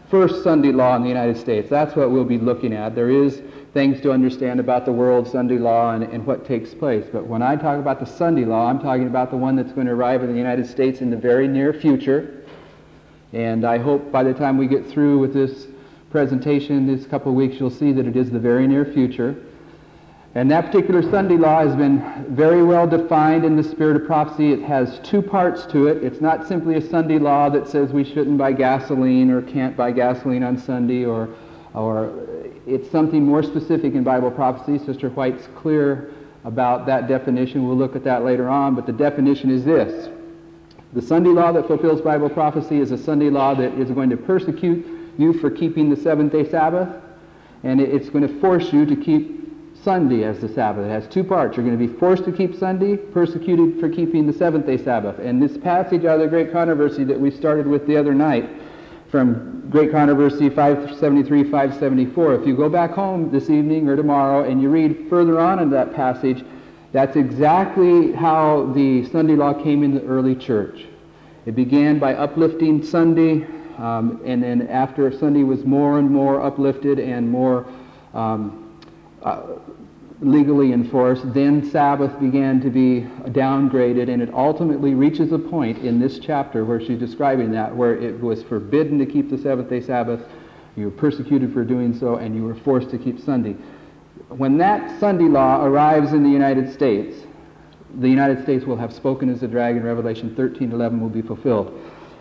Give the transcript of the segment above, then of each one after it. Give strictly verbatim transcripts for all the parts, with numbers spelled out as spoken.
first Sunday law in the United States. That's what we'll be looking at. There is things to understand about the world Sunday law and, and what takes place. But when I talk about the Sunday law, I'm talking about the one that's going to arrive in the United States in the very near future. And I hope by the time we get through with this presentation, this couple of weeks, you'll see that it is the very near future. And that particular Sunday law has been very well defined in the spirit of prophecy. It has two parts to it. It's not simply a Sunday law that says we shouldn't buy gasoline or can't buy gasoline on Sunday, or, or it's something more specific in Bible prophecy. Sister White's clear about that definition. We'll look at that later on, but the definition is this. The Sunday law that fulfills Bible prophecy is a Sunday law that is going to persecute you for keeping the seventh-day Sabbath, and it's going to force you to keep Sunday as the Sabbath. It has two parts. You're going to be forced to keep Sunday, persecuted for keeping the seventh-day Sabbath. And this passage out of the Great Controversy that we started with the other night, from Great Controversy five seventy-three, five seventy-four, if you go back home this evening or tomorrow and you read further on in that passage, that's exactly how the Sunday law came in the early church. It began by uplifting Sunday, um, and then after Sunday was more and more uplifted and more um, uh, legally enforced, then Sabbath began to be downgraded, and it ultimately reaches a point in this chapter where she's describing that, where it was forbidden to keep the seventh-day Sabbath, you were persecuted for doing so, and you were forced to keep Sunday. When that Sunday law arrives in the United States, the United States will have spoken as the dragon. Revelation thirteen eleven will be fulfilled.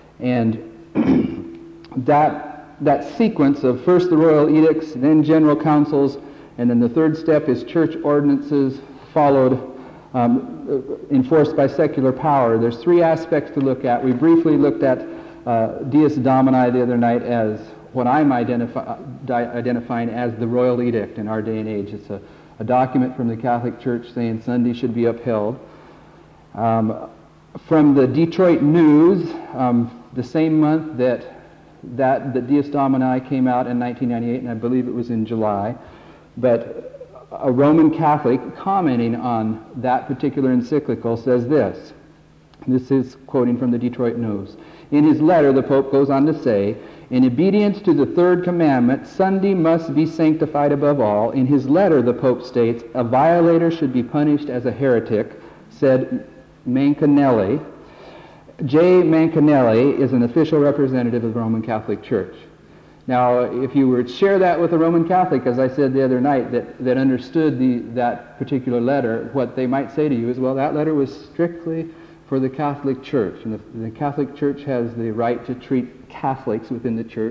And that, that sequence of first the royal edicts, then general councils, and then the third step is church ordinances followed, um, enforced by secular power. There's three aspects to look at. We briefly looked at uh, Dies Domini the other night as what I'm identifi- identifying as the royal edict in our day and age. It's a, a document from the Catholic Church saying Sunday should be upheld. Um, from the Detroit News, um, the same month that, that the Dies Domini came out in nineteen ninety-eight, and I believe it was in July, but a Roman Catholic commenting on that particular encyclical says this. This is quoting from the Detroit News. In his letter, the Pope goes on to say, in obedience to the third commandment, Sunday must be sanctified above all. In his letter, the Pope states, a violator should be punished as a heretic, said Mancinelli. J. Mancinelli is an official representative of the Roman Catholic Church. Now, if you were to share that with a Roman Catholic, as I said the other night, that, that understood the, that particular letter, what they might say to you is, well, that letter was strictly for the Catholic Church, and the, the Catholic Church has the right to treat Catholics within the Church